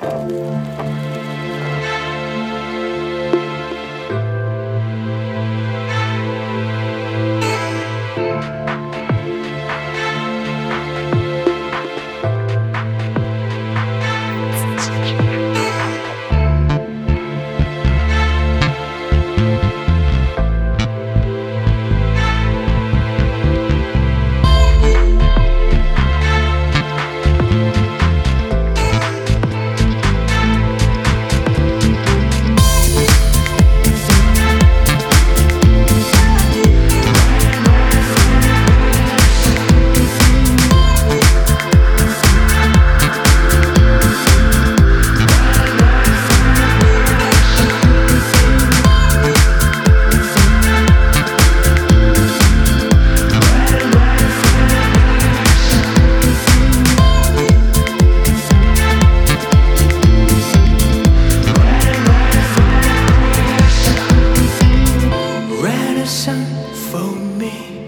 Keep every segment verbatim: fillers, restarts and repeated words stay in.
For me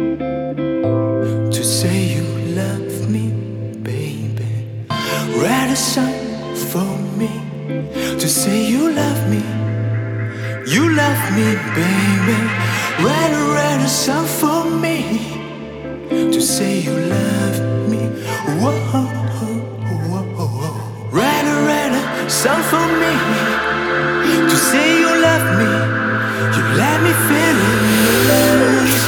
to say you love me, baby. Write a song for me to say you love me. You love me, baby. Write a, write a song for me to say you love me. Whoa, whoa, whoa. Write a, write a song for me to say you love me. You let me feel it.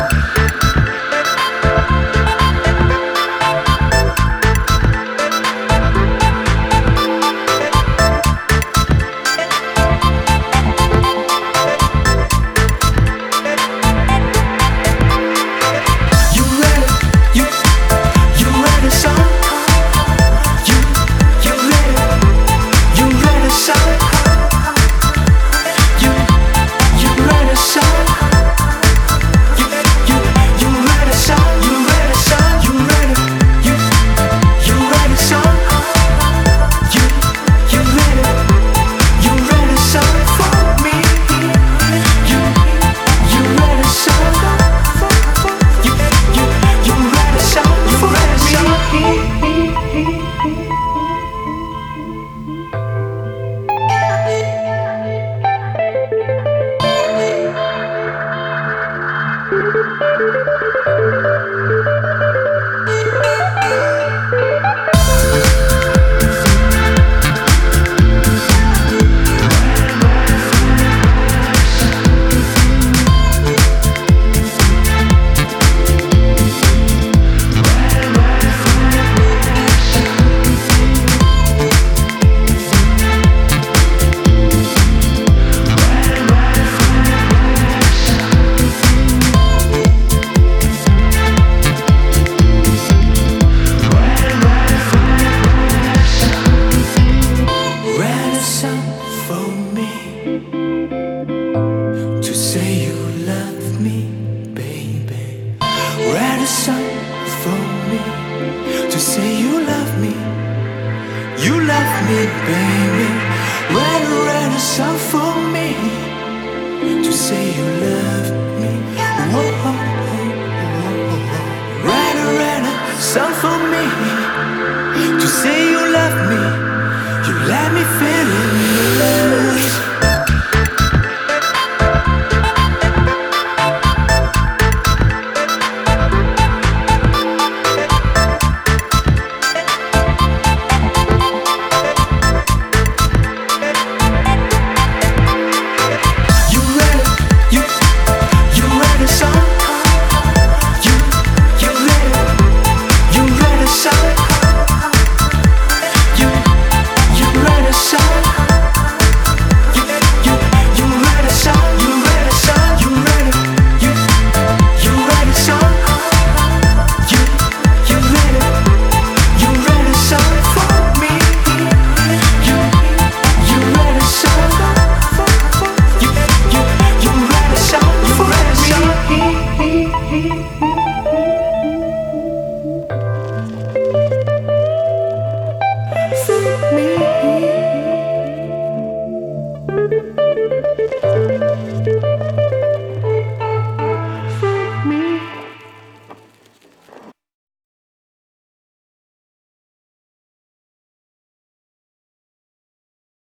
You love me, baby. Write a, write a song for me to say you love me. Whoa, whoa, whoa. Write a, write a song for me to say you love me. You let me feel it.